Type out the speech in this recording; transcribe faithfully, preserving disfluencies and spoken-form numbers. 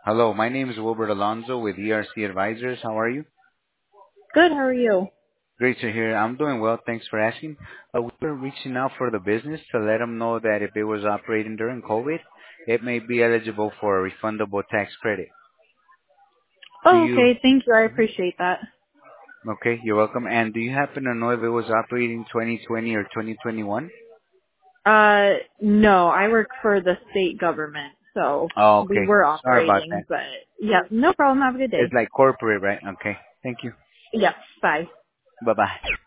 Hello, my name is Wilbert Alonzo with E R C Advisors. How are you? Good, how are you? Great to hear. I'm doing well. Thanks for asking. Uh, we were reaching out for the business to let them know that if it was operating during COVID, it may be eligible for a refundable tax credit. Do Oh, you? okay, thank you. I Mhm. appreciate that. Okay, you're welcome. And do you happen to know if it was operating twenty twenty or twenty twenty-one? Uh, no, I work for the state government, so Oh, we okay. were Sorry about operating, that. but yeah, no problem. Have a good It's day. like corporate, right? Okay. Thank you. Yeah, bye. Bye-bye.